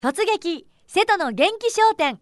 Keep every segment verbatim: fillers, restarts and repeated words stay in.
突撃瀬戸の元気商店。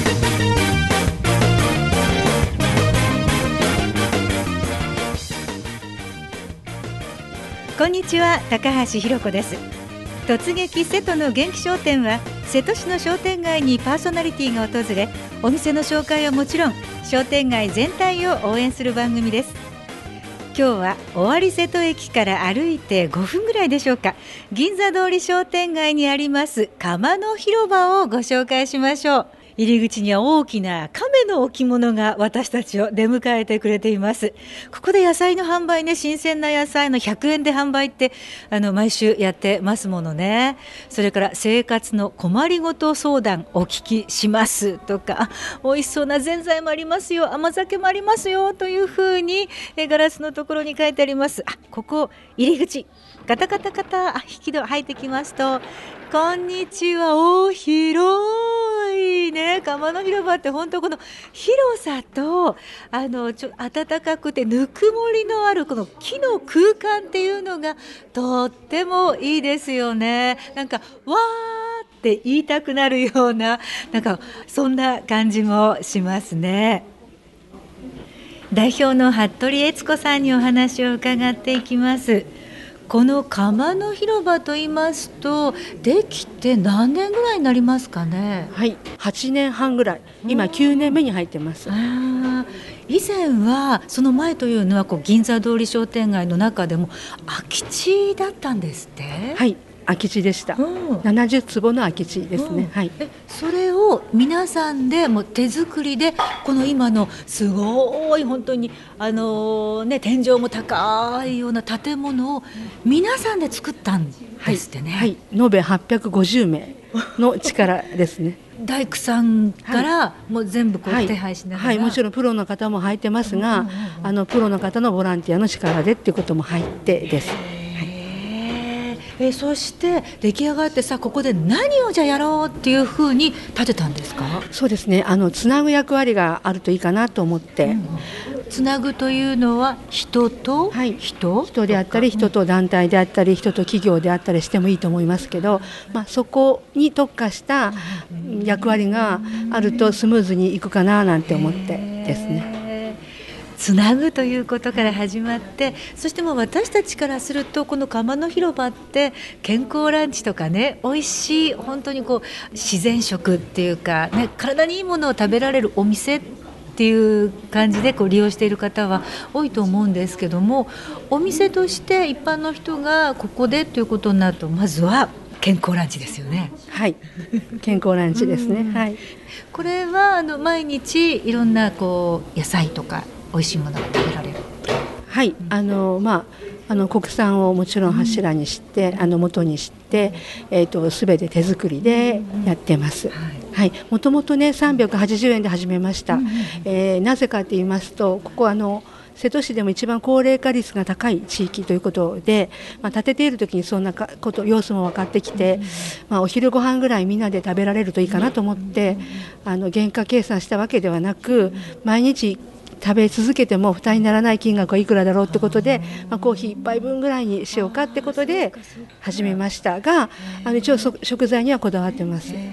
こんにちは、高橋ひろ子です。突撃瀬戸の元気商店は、瀬戸市の商店街にパーソナリティが訪れ、お店の紹介はもちろん商店街全体を応援する番組です。今日は尾張瀬戸駅から歩いてごふんぐらいでしょうか、銀座通り商店街にあります釜の広場をご紹介しましょう。入り口には大きな亀の置物が私たちを出迎えてくれています。ここで野菜の販売ね、新鮮な野菜のひゃくえんで販売ってあの毎週やってますものね。それから生活の困りごと相談お聞きしますとか、美味しそうなぜんざいもありますよ、甘酒もありますよというふうにえガラスのところに書いてあります。あ、ここ入り口ガタガタガタ、あ、引き戸入ってきますと、こんにちは、お広いね、釜の広場って本当この広さとあのちょ暖かくてぬくもりのあるこの木の空間っていうのがとってもいいですよね。なんかわーって言いたくなるような、なんかそんな感じもしますね。代表の服部悦子さんにお話を伺っていきます。この釜の広場と言いますと、できて何年ぐらいになりますかね。 はい、はちねんはんぐらい、今きゅうねんめに入ってます。 あ、以前はその前というのはこう銀座通り商店街の中でも空き地だったんですって。 はい、空き地でした。 うん、 ななじゅうつぼの空き地ですね。 うん、 はい、 えそれを皆さんでもう手作りで、この今のすごい本当にあの、ね、天井も高いような建物を皆さんで作ったんですってね。 はいはい、延べはっぴゃくごじゅうめいの力ですね。 大工さんからもう全部こう手配しながら、 はいはい、もちろんプロの方も入ってますが、うんうんうん、あのプロの方のボランティアの力でっていうことも入ってです。 えそして出来上がってさ、ここで何をじゃあやろうっていうふうに立てたんですか。 そうですね、あのつなぐ役割があるといいかなと思って、うん、 つなぐというのは人と人、はい、 人であったり人と団体であったり人と企業であったりしてもいいと思いますけど、まあ、そこに特化した役割があるとスムーズにいくかななんて思ってですね。 つなぐということから始まって、そしてもう私たちからするとこの釜の広場って健康ランチとかね、美味しい本当にこう自然食っていうか、ね、体にいいものを食べられるお店っていう感じでこう利用している方は多いと思うんですけども、お店として一般の人がここでということになると、まずは健康ランチですよね。 はい、健康ランチですね。はい、 これはあの毎日いろんなこう野菜とか美味しいものが食べられる。はい、うん、 あのまああの国産をもちろん柱にして、うん、あの元にして、えーと、全て手作りでやってます。うん、はい、もともとねさんびゃくはちじゅうえんで始めました。うん、えー、なぜかと言いますと、ここあの瀬戸市でも一番高齢化率が高い地域ということで、まあ、建てている時にそんなこと様子も分かってきて、まあ、お昼ご飯ぐらいみんなで食べられるといいかなと思って、あの原価計算したわけではなく、毎日食べ続けても負担にならない金額はいくらだろうってことで、まあ、コーヒーいっぱいぶんぐらいにしようかってことで始めましたが、あの一応食材にはこだわってます。はい、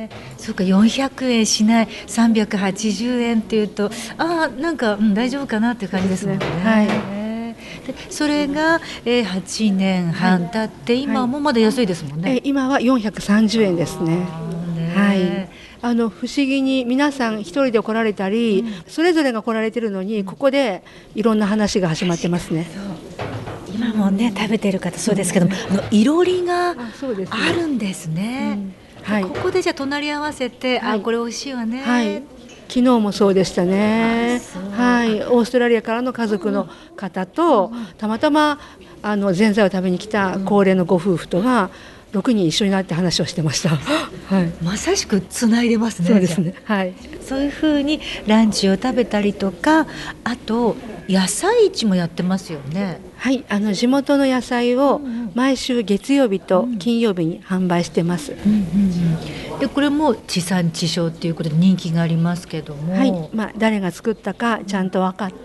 そうか、よんひゃくえんしないさんびゃくはちじゅうえんっていうと、あなんか、うん、大丈夫かなっていう感じですもんね。はい、でそれが、えー、はちねんはん経って、はい、今もまだ安いですもんね。 えー、今はよんひゃくさんじゅうえんですね。はい、あの不思議に皆さん一人で来られたり、うん、それぞれが来られてるのに、ここでいろんな話が始まってますね。 今もね食べてる方そうですけども、あのいろりがあるんですね。うん、はい、ここでじゃあ隣り合わせて、はい、あこれ美味しいわね。はい、 昨日もそうでしたね。はい、オーストラリアからの家族の方と、うん、たまたまあのぜんざいを食べに来た高齢のご夫婦とがろくにん一緒になって話をしてました。 はい、まさしくつないでますね。 そうですね。はい、 そういうふうにランチを食べたりとか、あと野菜市もやってますよね。 はい、あの地元の野菜を毎週月曜日と金曜日に販売してます。うんうんうん、でこれも地産地消っていうことで人気がありますけども、 はい、まあ、誰が作ったかちゃんと分かって、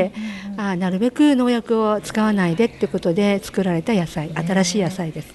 うんうん、あなるべく農薬を使わないでってことで作られた野菜、新しい野菜ですね。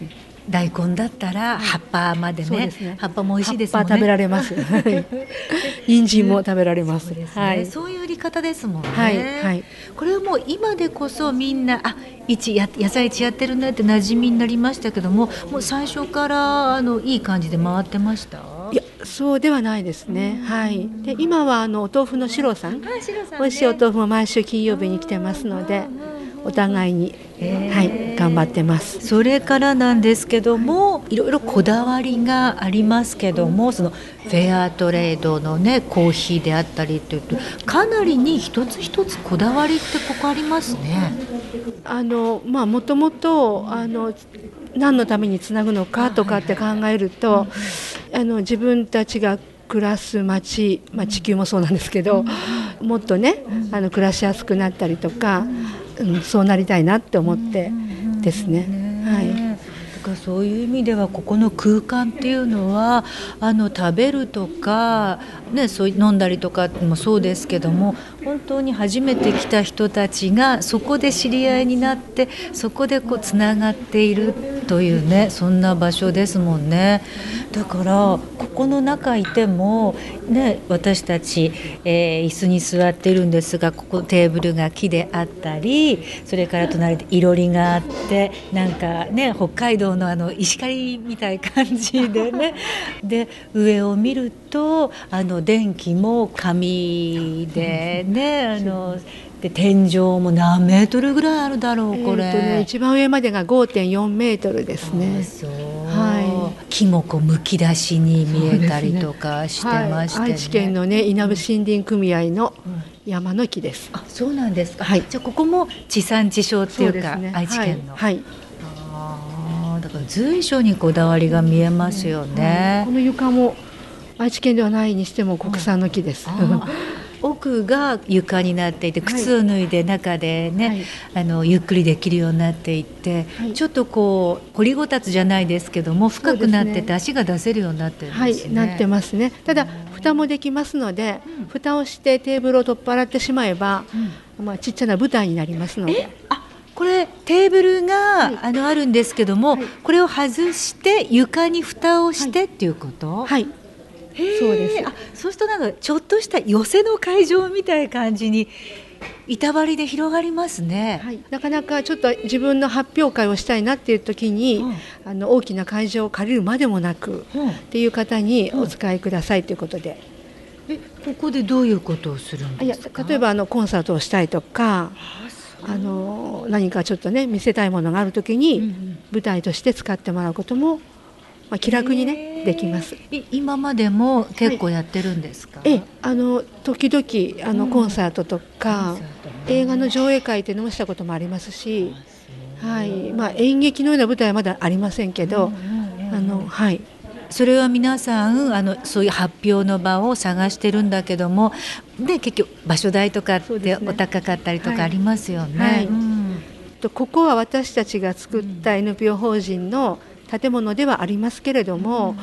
大根だったら葉っぱまで ね,、はい、ね葉っぱも美味しいですもんね。 葉っぱ食べられます人参も食べられます。 そうですね、 はい、 そういう売り方ですもんね。 はいはい、 これはもう今でこそみんなあ一や野菜市やってるねって馴染みになりましたけども、もう最初からあのいい感じで回ってました？ いや、そうではないですね。はい、で今はあのお豆腐のシロさん、 はい、シロさんね、 美味しいお豆腐も毎週金曜日に来てますので、お互いに、はい、頑張ってます。 それからなんですけども、いろいろこだわりがありますけども、そのフェアトレードのねコーヒーであったりというと、かなりに一つ一つこだわりってここありますね。 あのまあもともとあの何のためにつなぐのかとかって考えると、あの自分たちが暮らす街、まあ、地球もそうなんですけど、もっとねあの暮らしやすくなったりとか、うん、そうなりたいなって思ってですね。はい、 だからそういう意味ではここの空間っていうのはあの食べるとか、ね、そう飲んだりとかもそうですけども、本当に初めて来た人たちがそこで知り合いになってそこでこうつながっているというね、そんな場所ですもんね。だからここの中いても、ね、私たち、えー、椅子に座っているんですが、ここテーブルが木であったり、それから隣でいろりがあって、なんかね北海道のあの石狩みたい感じでねで上を見るとあの電気も紙でね、あので天井も何メートルぐらいあるだろうこれ、 えーとね、一番上までが ごてんよんメートルですね。 そう、 はい、 木もこうむき出しに見えたりとかしてましてね、 はい、愛知県のね稲部森林組合の山の木です。 うん、あ、そうなんですか。 はい、 じゃあここも地産地消っていうか、 ね、 愛知県の、 はいはい、 あ、だから随所にこだわりが見えますよね。 はい、この床も愛知県ではないにしても国産の木です。 うん、奥が床になっていて、靴を脱いで中でね、はい、あのゆっくりできるようになっていて、はい、ちょっとこう掘りごたつじゃないですけども深くなってて足が出せるようになってるんですね。 はい、なってますね。ただ蓋もできますので、うん、蓋をしてテーブルを取っ払ってしまえば、うん、まあ、ちっちゃな舞台になりますので。 あ、これテーブルが、はい、あのあるんですけども、はい、これを外して床に蓋をしてっていうこと？ はい、そうです。 あ、そうするとなんかちょっとした寄せの会場みたいな感じに板張りで広がりますね。 はい、なかなかちょっと自分の発表会をしたいなっていう時に、うん、あの大きな会場を借りるまでもなく、うん、っていう方にお使いくださいということで、 うん、えここでどういうことをするんですか？ いや、例えばあのコンサートをしたいとか、あの何かちょっとね見せたいものがある時に、うんうん、舞台として使ってもらうことも、まあ、気楽にねできます。 今までも結構やってるんですか？ はい、えあの時々あのコンサートとか、うん、映画の上映会というのもしたこともありますし、はい、まあ、演劇のような舞台はまだありませんけど、うんうんうん、あのはい、 それは皆さんあのそういう発表の場を探してるんだけども、で結局場所代とかってお高かったりとかありますよね。はいはい、うん、 ここは私たちが作った エヌピーオー 法人の建物ではありますけれども、うん、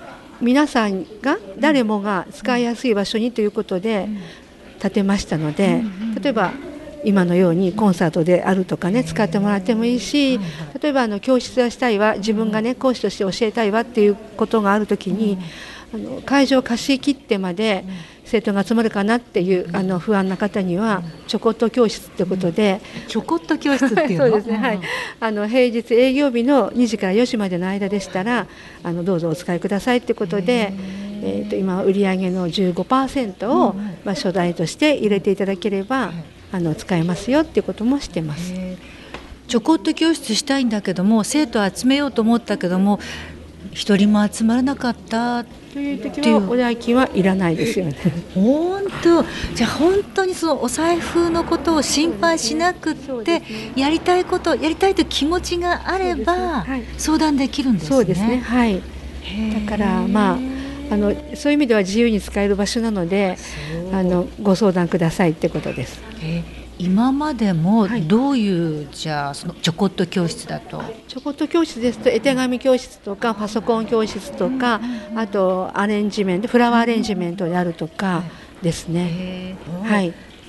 皆さんが誰もが使いやすい場所にということで建てましたので、例えば今のようにコンサートであるとかね使ってもらってもいいし、例えばあの教室がしたいわ、自分がね講師として教えたいわっていうことがあるときに、あの会場を貸し切ってまで生徒が集まるかなっていうあの不安な方にはちょこっと教室ということで、 ちょこっと教室っていうのそうですね、はい、あの平日営業日のにじからよじまでの間でしたらあのどうぞお使いくださいということで、えー、と今売上の じゅうごパーセント を、まあ、初代として入れていただければあの使えますよっていうこともしてます。 ちょこっと教室したいんだけども生徒を集めようと思ったけども一人も集まらなかったという時はお代金はいらないですよね。 本当、じゃあ本当にそのお財布のことを心配しなくってやりたいことやりたいという気持ちがあれば相談できるんですね。 そうですね、はい、だからまああのそういう意味では自由に使える場所なのであのご相談くださいってことです。 今までもどういう、はい、じゃあそのちょこっと教室だとちょこっと教室ですと絵手紙教室とかパソコン教室とか、うん、あとアレンジメントフラワーアレンジメントであるとかですね。はい、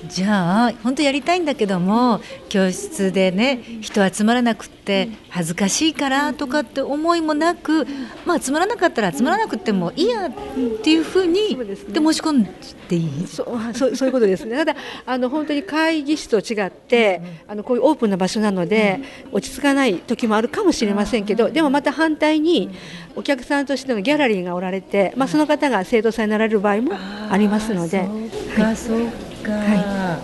じゃあ本当やりたいんだけども教室でね人集まらなくって恥ずかしいからとかって思いもなく、まあ、集まらなかったら集まらなくてもいいやっていうふうにで申し込んでいい？ そうそうそういうことですね。ただあの本当に会議室と違ってあのこういうオープンな場所なので落ち着かない時もあるかもしれませんけど、でもまた反対にお客さんとしてのギャラリーがおられて、まあ、その方が生徒さんになられる場合もありますので。 そうか、そうか、はい、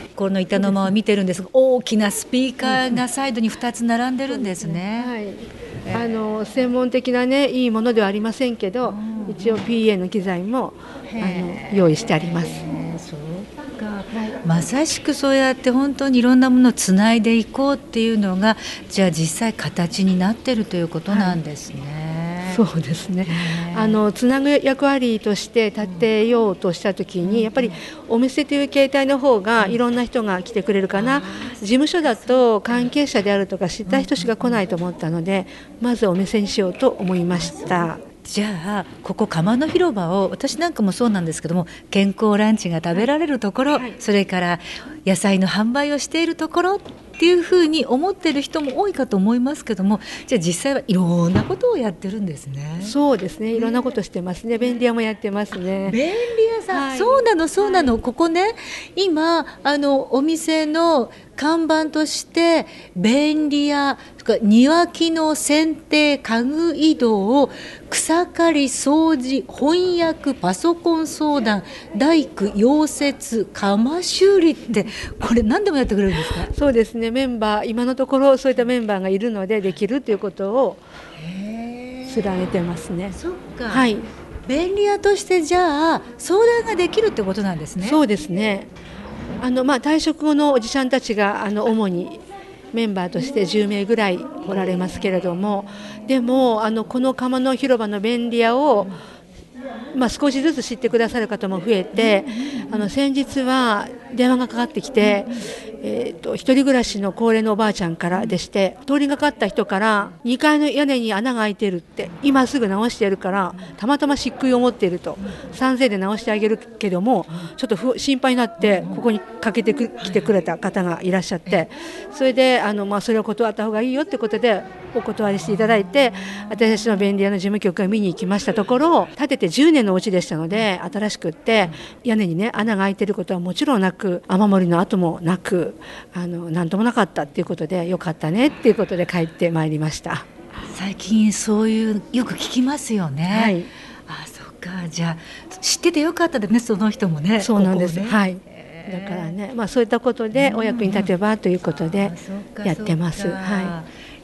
この板の間を見てるんですが大きなスピーカーがサイドにふたつ並んでるんですね。 はい、あの専門的なねいいものではありませんけど、一応 ピーエー の機材もあの用意してあります。 そうか、はい、まさしくそうやって本当にいろんなものをつないでいこうっていうのがじゃあ実際形になってるということなんですね。はい、 そうですね。あのつなぐ役割として立てようとしたときにやっぱりお店という形態の方がいろんな人が来てくれるかな、事務所だと関係者であるとか知った人しか来ないと思ったのでまずお店にしようと思いました。 じゃあここ釜の広場を私なんかもそうなんですけども健康ランチが食べられるところ、はい、それから野菜の販売をしているところっていうふうに思っている人も多いかと思いますけども、じゃあ実際はいろんなことをやってるんですね。 そうですね、いろんなことしてますね。便利屋もやってますね。 便利屋さん、はい、そうなのそうなの、はい、ここね今あのお店の看板として便利屋庭木の剪定家具移動草刈り掃除翻訳パソコン相談大工溶接窯修理ってこれ何でもやってくれるんですか？ そうですね、メンバー今のところそういったメンバーがいるのでできるということを連ねてますね。 そっか、 はい、 便利屋としてじゃあ相談ができるってことなんですね。 そうですね。あの、まあ、退職後のおじさんたちがあの主にメンバーとしてじゅうめいぐらいおられますけれども、でもあのこの釜の広場の便利屋を、まあ、少しずつ知ってくださる方も増えて、あの先日は電話がかかってきて、えー、と一人暮らしの高齢のおばあちゃんからでして、通りがかった人からにかいの屋根に穴が開いてるって今すぐ直してやるからたまたま漆喰を持っているとさんぜんえんで直してあげるけどもちょっと不心配になってここにかけてきてくれた方がいらっしゃって、それであの、まあ、それを断った方がいいよってことでお断りしていただいて、私たちの便利屋の事務局が見に行きましたところ、建ててじゅうねんのお家でしたので新しくって屋根にね穴が開いてることはもちろんなく雨漏りの跡もなくあの何ともなかったっていうことでよかったねっていうことで帰ってまいりました。 最近そういうよく聞きますよね。はい、あ、そっか、じゃあ知っててよかったですね、その人もね。 そうなんです、 ここね、 はい、だからね、まあ、そういったことでお役に立てばということでやってます。はい、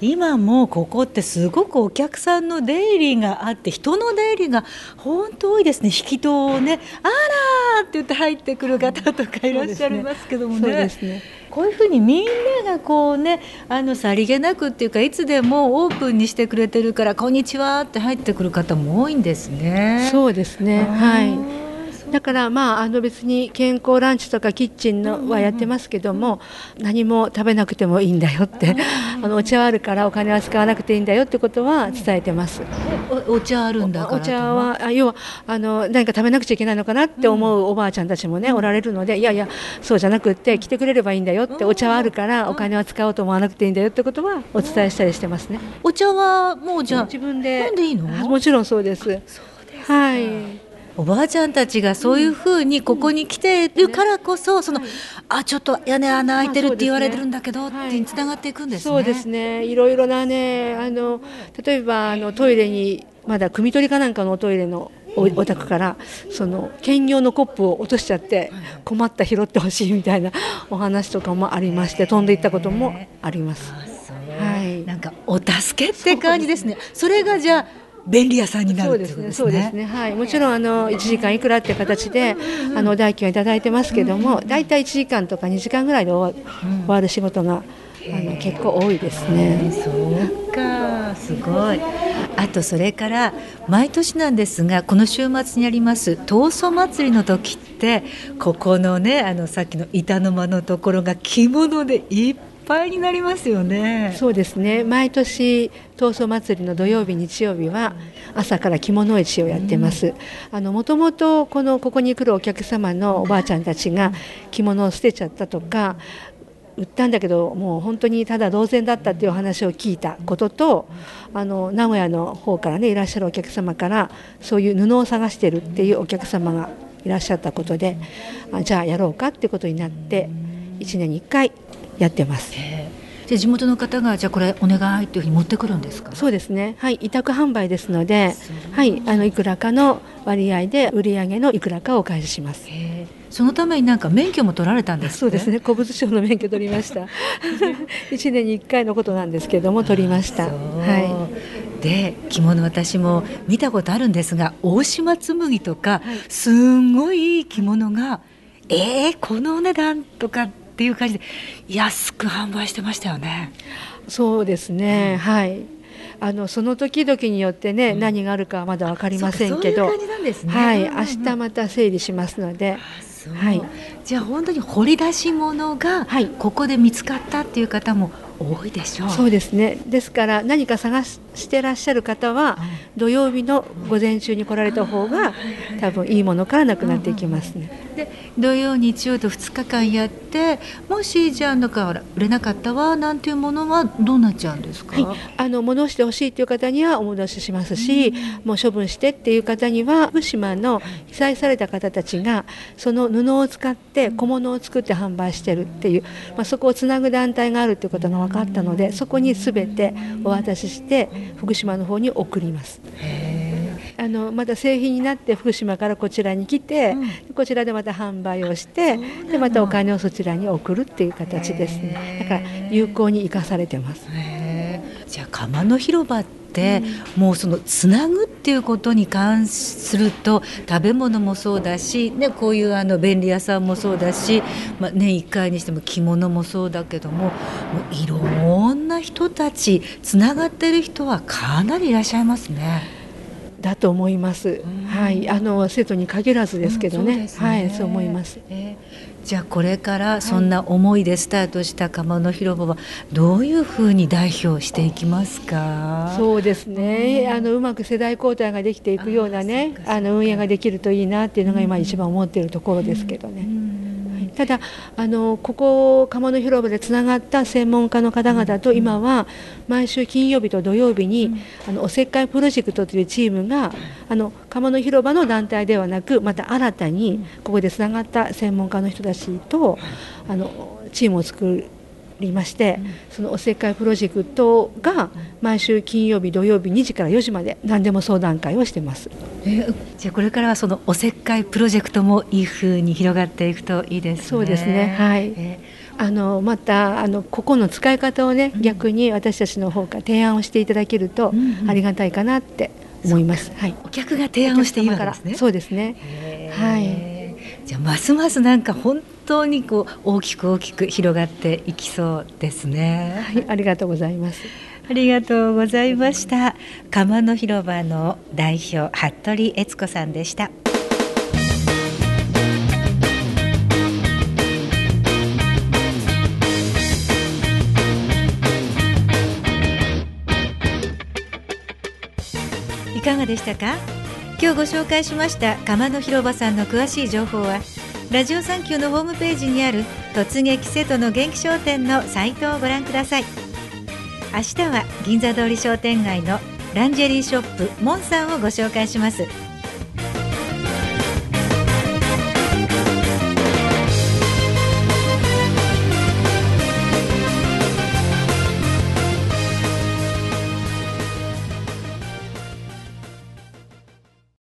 今もここってすごくお客さんの出入りがあって人の出入りが本当多いですね。引き戸をねあらーって言って入ってくる方とかいらっしゃいますけども ね, そうですねこういうふうにみんながこうねあのさりげなくっていうかいつでもオープンにしてくれてるからこんにちはって入ってくる方も多いんですね。 そうですね、はい、だからまああの別に健康ランチとかキッチンのはやってますけども、何も食べなくてもいいんだよってあのお茶はあるからお金は使わなくていいんだよってことは伝えてます。 お, お茶あるんだから、 お茶はあ要はあの何か食べなくちゃいけないのかなって思うおばあちゃんたちもね、うん、おられるので、いやいやそうじゃなくって来てくれればいいんだよって、お茶はあるからお金は使おうと思わなくていいんだよってことはお伝えしたりしてますね。 お茶はもうじゃあ自分で飲んでいいの？ もちろんそうです。そうですか、はい、 おばあちゃんたちがそういうふうにここに来ているからこそ、そのあちょっと屋根穴開いてるって言われてるんだけどってつながっていくんですね。 そうですね、いろいろなね、あの例えばあのトイレにまだ汲み取りかなんかのおトイレの お, お宅からその兼用のコップを落としちゃって困った拾ってほしいみたいなお話とかもありまして、飛んでいったこともあります。 はい、なんかお助けって感じですね。それがじゃあ便利屋さんになるってことですね。 そうですね、はい、もちろんあのいちじかんいくらっていう形であの代金をいただいてますけども、だいたいいちじかんとかにじかんぐらいで終 わ, 終わる仕事があの結構多いですね。 そうか、すごい。あとそれから毎年なんですがこの週末にあります闘争祭りの時ってここのねあのさっきの板の間のところが着物でいっぱいになりますよね。 そうですね、毎年闘争祭りの土曜日日曜日は朝から着物市をやってます。あのもともとこのここに来るお客様のおばあちゃんたちが着物を捨てちゃったとか、売ったんだけどもう本当にただ同然だったっていうお話を聞いたことと、あの名古屋の方からねいらっしゃるお客様からそういう布を探してるっていうお客様がいらっしゃったことで、あじゃあやろうかってことになっていちねんにいっかいやってます。 で地元の方がじゃあこれお願いっていうふうに持ってくるんですか？ そうですね、はい、委託販売ですので、はい、あのいくらかの割合で売上のいくらかをお返しします。 へそのためになんか免許も取られたんですか？ そうですね、古物商の免許取りましたいちねんにいっかいのことなんですけども取りました。はい、 で着物私も見たことあるんですが、大島紬とか、はい、すんごいいい着物がえー、このお値段とかっていう感じで安く販売してましたよね。 そうですね、うん、はい、あのその時々によってね、うん、何があるかはまだ分かりませんけど、 そういう感じなんですね。 はい、明日また整理しますので、 はい、じゃあ本当に掘り出し物がここで見つかったっていう方も多いでしょう。 そうですね、ですから何か探してらっしゃる方は、うん、土曜日の午前中に来られた方が多分いいものからなくなっていきますね。 で土曜日曜とふつかかんやって、もしじゃあなんか売れなかったわなんていうものはどうなっちゃうんですか？ はい、あの戻してほしいという方にはお戻ししますし、うん、もう処分してっていう方には福島の被災された方たちがその布を使って小物を作って販売してるっていう、まあ、そこをつなぐ団体があるということが分かったので、そこに全てお渡しして福島の方に送ります。あのまた製品になって福島からこちらに来て、うん、こちらでまた販売をして、でまたお金をそちらに送るっていう形ですね。だから有効に生かされてます。 じゃあ釜の広場って、うん、もうそのつなぐっていうことに関すると食べ物もそうだし、ね、こういうあの便利屋さんもそうだし、まあ、年いっかいにしても着物もそうだけども、もういろんな人たちつながってる人はかなりいらっしゃいますね。 だと思います、はい、あの生徒に限らずですけどね、うん、そうですね、はい、そう思います。 えー、じゃあこれからそんな思いでスタートした釜の広場はどういうふうに代表していきますか？ そうですね、うん、あのうまく世代交代ができていくようなね、ああの運営ができるといいなっていうのが今一番思っているところですけどね、うんうん、ただあのここ釜の広場でつながった専門家の方々と今は毎週金曜日と土曜日に、うん、あのおせっかいプロジェクトというチームがあの釜の広場の団体ではなく、また新たにここでつながった専門家の人たちとあのチームを作りまして、そのおせっかいプロジェクトが毎週金曜日土曜日にじからよじまで何でも相談会をしてます。 えー、じゃあこれからはそのおせっかいプロジェクトもいい風に広がっていくといいですね。 そうですね、はい、えーあのまたあのここの使い方をね、うん、逆に私たちの方から提案をしていただけるとありがたいかなって思います、うんうん、はい、 お客が提案をしているわけですね。 そうですね、はい、 じゃあますますなんか本当にこう大きく大きく広がっていきそうですね。 はい、ありがとうございます。 ありがとうございました。釜の広場の代表服部悦子さんでした。いかがでしたか？今日ご紹介しました釜の広場さんの詳しい情報はラジオサンキューのホームページにある突撃瀬戸の元気商店のサイトをご覧ください。明日は銀座通り商店街のランジェリーショップモンさんをご紹介します。